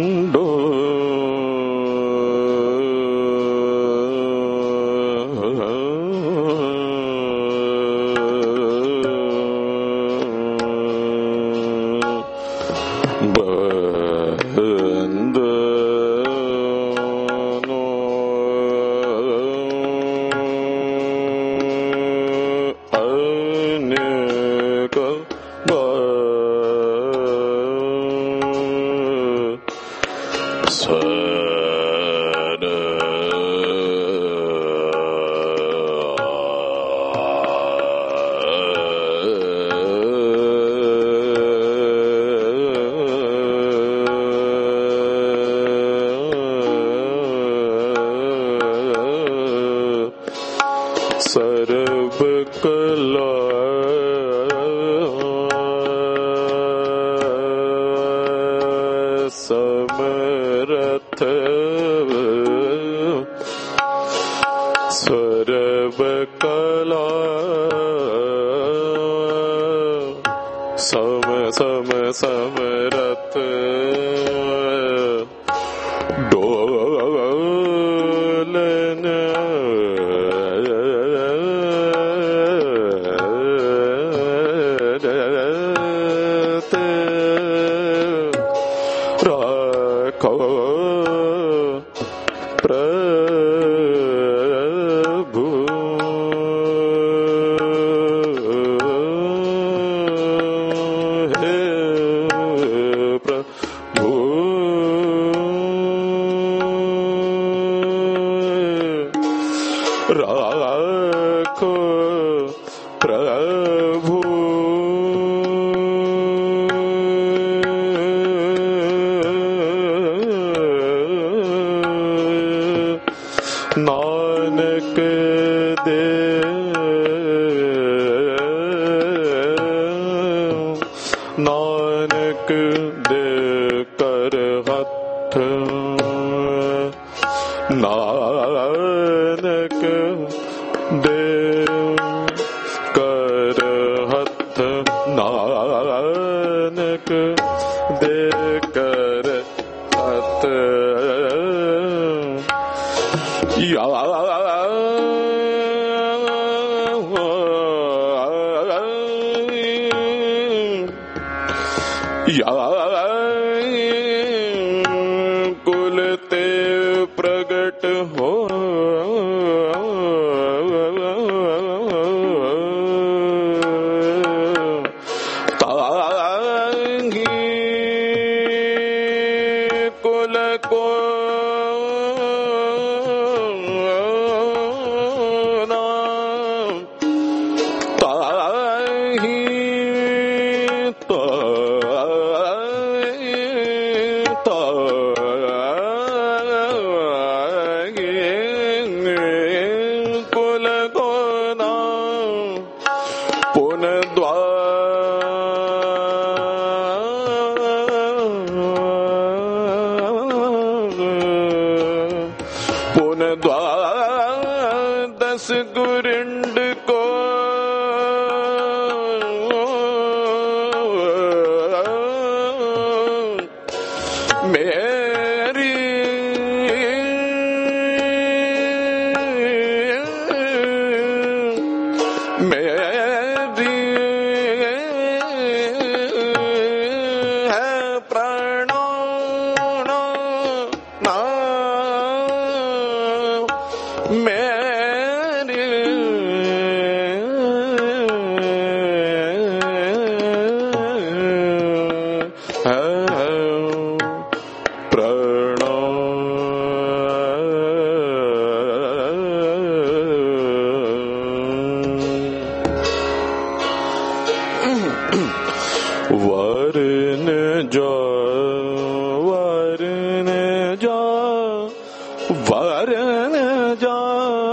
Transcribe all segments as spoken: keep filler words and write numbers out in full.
वरन जा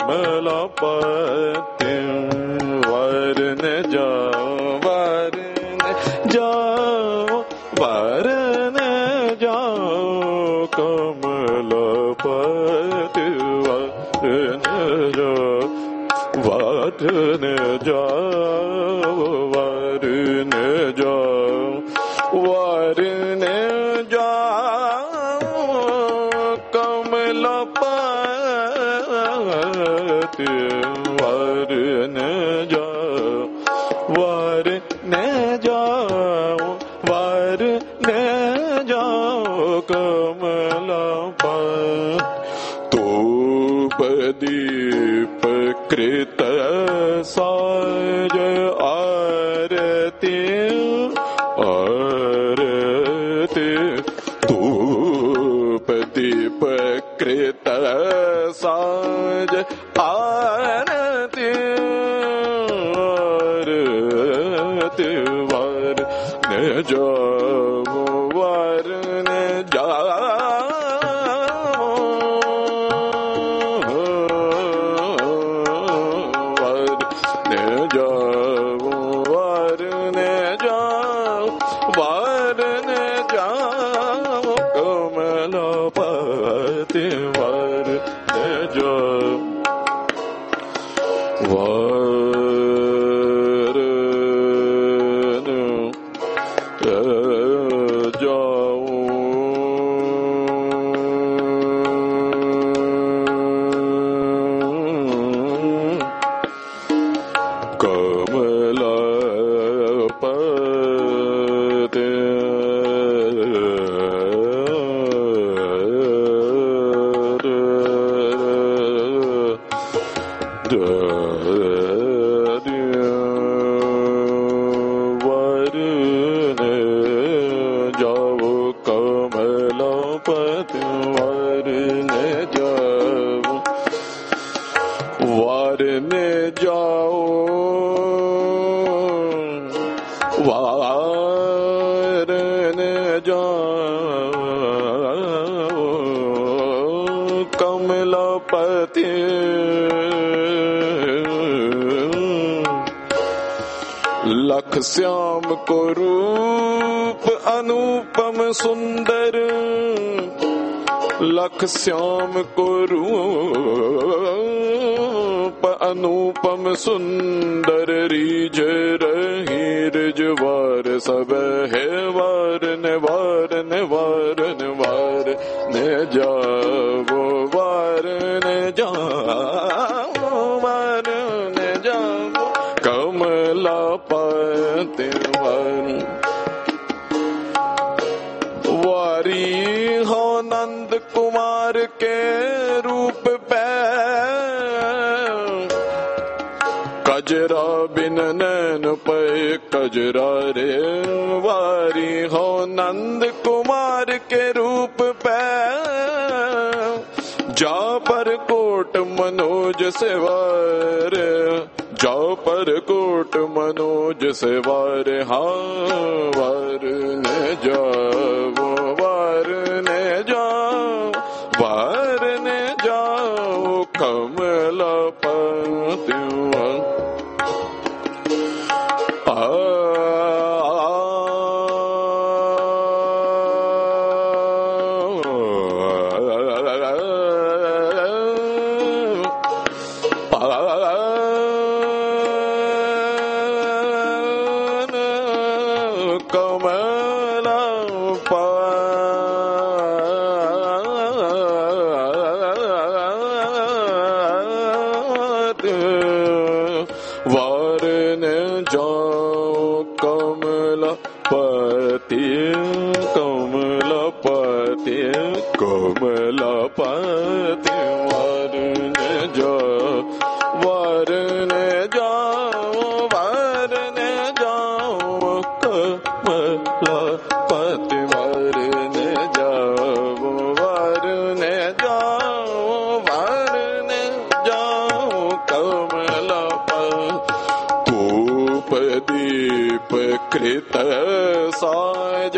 कमलपति वरन जाओ वरन जाओ वरन जाओ कमलपति वरन जाओ वरन जाओ वरन जाओ वरन जाओ कमलपति वरन जाओ वरन जाओ वरन जाओ कमलपति धूपदीप कृत साज आरती आरती धूपदीप कृत साज आरती आरती वरन जाओ वरन जाओ वरन जाओ वरन जाओ वरन जाओ कमलपति वरन जाओ वरन जाओ कमलपति वरन जाओ कमलपति वरन जाओ वरन जाओ वरन जाओ कमलपति लख श्याम को रूप अनुपम सुंदर लख श्याम को रूप अनुपम सुंदर रीझ रही रिजवार सब है वारन वारन वारन वारन जाओ वारन जाओ वारन जाओ कमलपति वरन वारी हो नंद कुमार के रूप पे कजरा बिन नैन पे कजरा रे वारी हो नंद कुमार के रूप पे जा पर कोट मनोज से वार जा पर कोट मनोज से वार हाँ वरन जाओ वरन जाओ वरन जाओ कमलपति आ वरन जाओ कमलपति कमलपति कमलपति वरन जाओ वरन जाओ वरन जाओ कमलपति वरन जाओ वरन जाओ वरन जाओ कमलपति धूपदीप कृत साज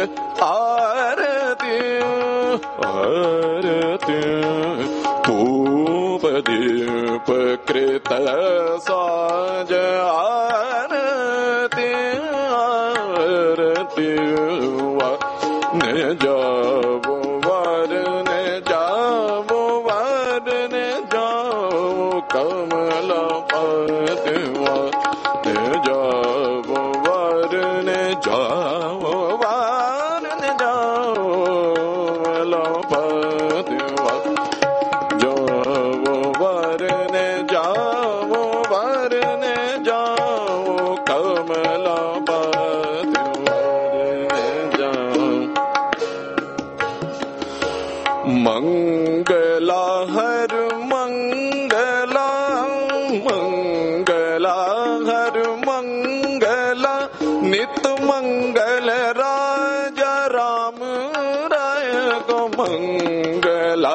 आरती आरती धूप दीप कृत साज आरती आरती ने जाओ वरने जाओ वरने जाओ कमलापति ने जाओ वरने जाओ वरने जाओ कमलापति जाओ वरने जाओ वरने जाओ कमलापति वरने जाओ मंगला हर मंगला मंगला हर मंगला नित मंगल राजा राम राय को मंगला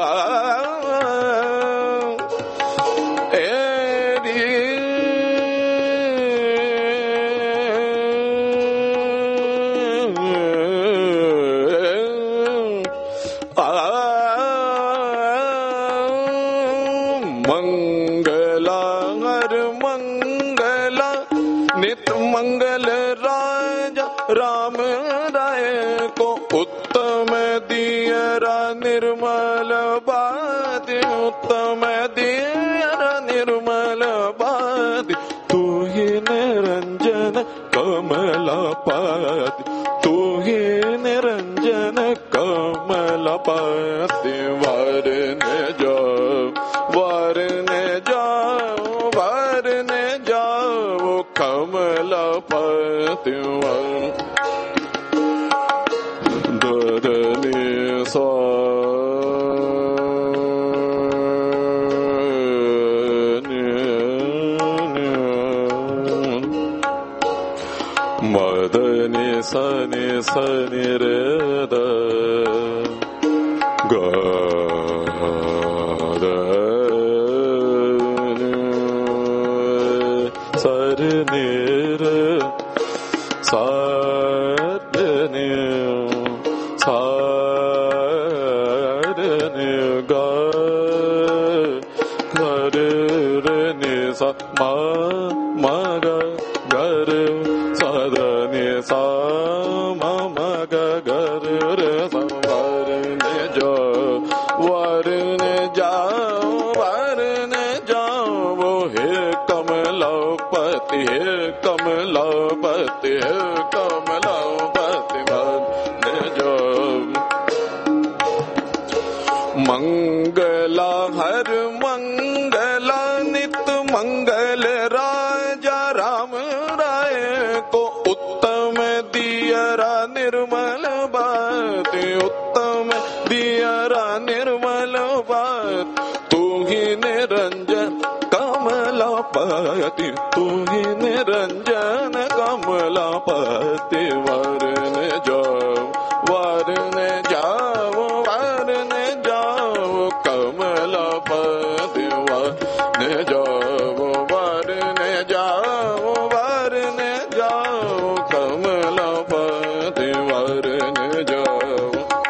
मंगला हर मंगला नित मंगल राजा राम राय को उत्तम दियरा निर्मल बात उत्तम दियरा निर्मल बात तू ही निरंजन कमलापति तू ही निरंजन कमलापति वरने जाओ वरने जाओ वरने जाओ कमलापति ददनी सा मदनी सनि सनि रे द ग सर निर सार नि सार नि ग घर नि सा मा मा ग घर सदनि सा मा मा ग घर रे सा वरने जाओ वरने जाओ वरने जाओ हे कमलापति हे कमलापति हे कमलापति वरने जाओ मंगला हर मंगला नित मंगल राजा राम राय को उत्तम दियरा निर्मल बात उत्तम दियरा निर्मल बात तू ही निरंजन कमलापति तू ही निरंजन कमलापति वरने जाओ वरने जाओ वरने जाओ कमलापति वरने जाओ वरने जाओ वरने जाओ कमलापति वरने जाओ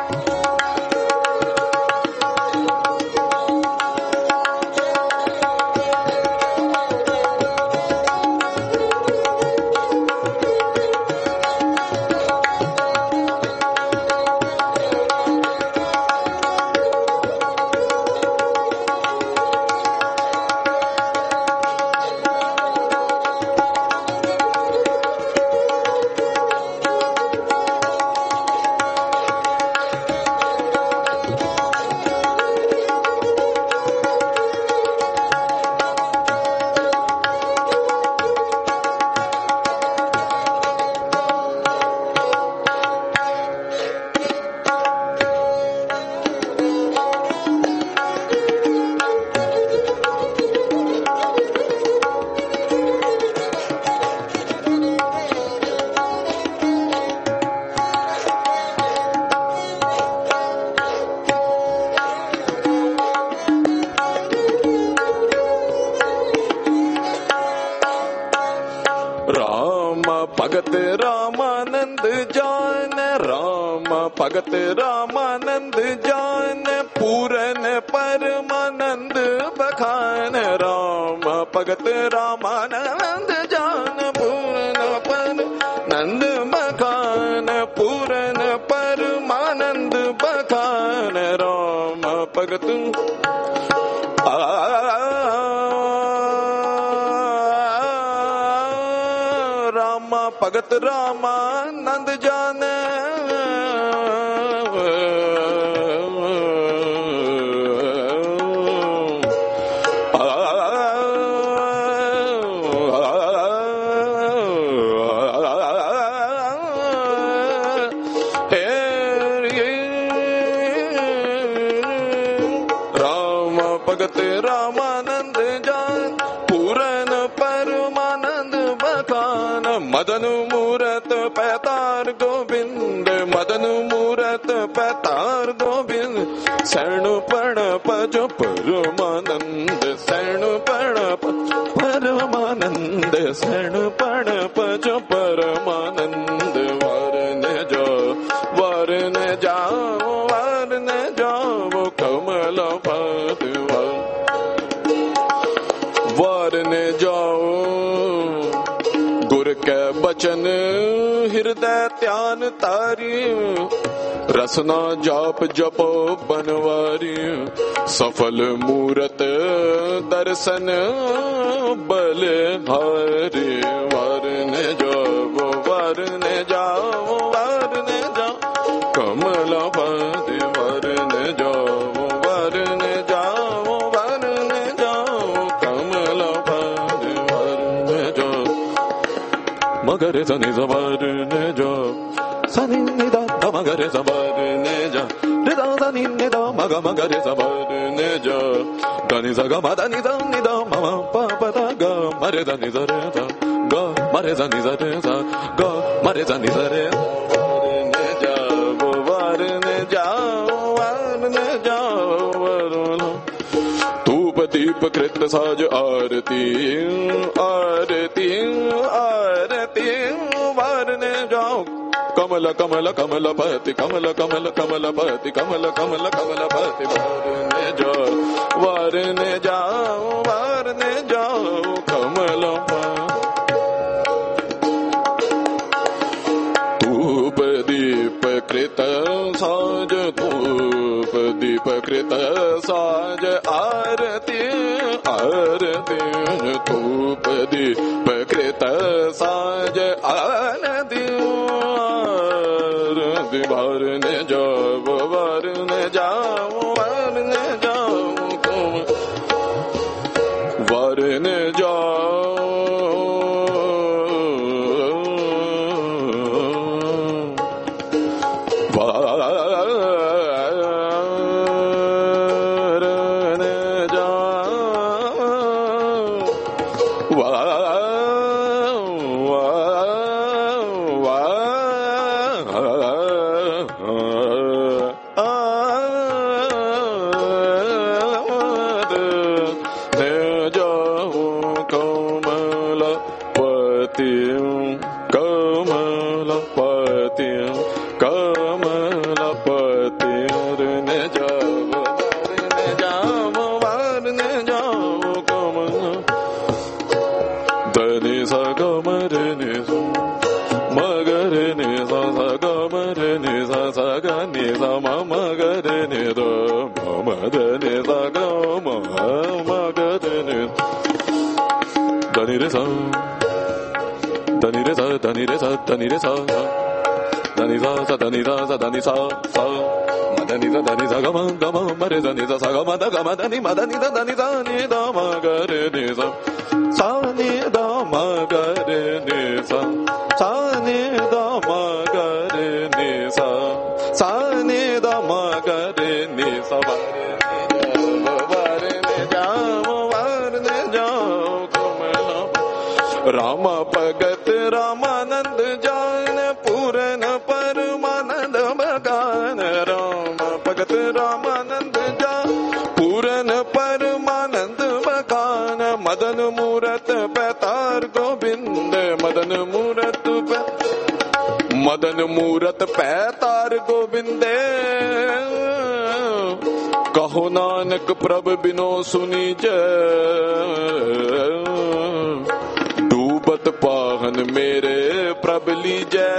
भगत रामानंद जान राम भगत रामानंद जान पूरन परमानंद बखान राम भगत रामानंद जान पूरन पर नंद बखान पूरन परमानंद बखान राम भगत राम भगत रामानंद जान भगत रामानंद जान पूरन परमानंद बखान मदन मूरत पैतार गोविंद मदन मूरत पैतार गोविंद शरण प्रणप जो परमानंद शरण प्रणप परमानंद शरण प्रणप जो परमानंद वरन जो वरन जाओ वरन जाओ कमल पद वरन जाओ गुर के बचन हृदय ध्यान तारी रसना जाप जपो बनवारी सफल मूरत दर्शन बल धारी वरन जाओ वरन जाओ वरन जाओ कमल पद वरन जाओ वरन जाओ वरन जाओ कमल पद वरन जाओ मगर सनि वरन जाओ सनि निदा मगर वरन जाओ निदा सनि निदा मग मगर वरन जाओ धनि स ग म धनि स नि द म म प प द ग मरे धनि स रे ध ग मरे धनि स रे ध ग मरे धनि स रे वरन जाओ वरन जाओ वरन जाओ वरन धूप दीप कृत साज आरती आरती आरती वरन जाओ कमल कमल कमल पति कमल कमल कमल पति कमल कमल कमल पति वरन जाओ वरन जाओ वरन जाओ कमल धूप दीप कृत साज धूप दीप कृत साज आरती आरती धूप दीप कृत साज आरती आरती वरन जाओ वरन जाओ वरन जाओ वरन जाओ Dani re sa, dani re sa, dani re sa, dani re sa, dani sa sa, dani sa sa, dani sa sa, ma dani sa, dani sa, ga ma ga ma, ma re sa ni sa sa, ga ma da ga ma dani ma dani sa, dani sa ni da ma ga re ni sa, sa ni da ma ga re ni sa, sa ni da ma ga re ni sa, sa ni da ma ga re ni sa ba re Ram भगत रामानंद जान पूरन परमानंद बखान राम भगत रामानंद जान पूरन परमानंद बखान मदन मूरत पैतार गोविंद मदन मूरत मदन मूरत पैतार गोविंदे कहो नानक प्रभ बिनो सुनी जय डूबत पाहन मेरे प्रभ लीजै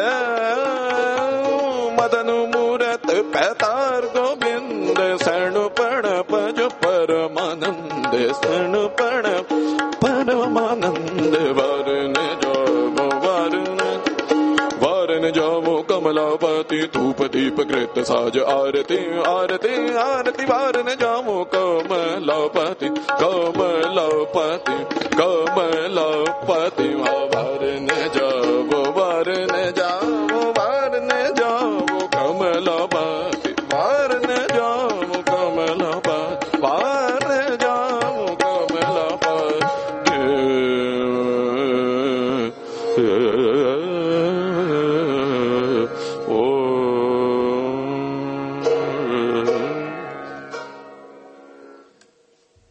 मदन मूरत पैतार गोविंद शरण प्रणप जो परमानंद शरण प्रणप परमानंद वरन जामो वरन वरन जामो कमलापति धूप दीप कृत साज आरती आरती आरती वरन जामो कमलापति कमलापति कमलापति वरन जामो वरन जामो वरन जामो कमलापति वरन जामो कमलापति वरन जामो कमलापति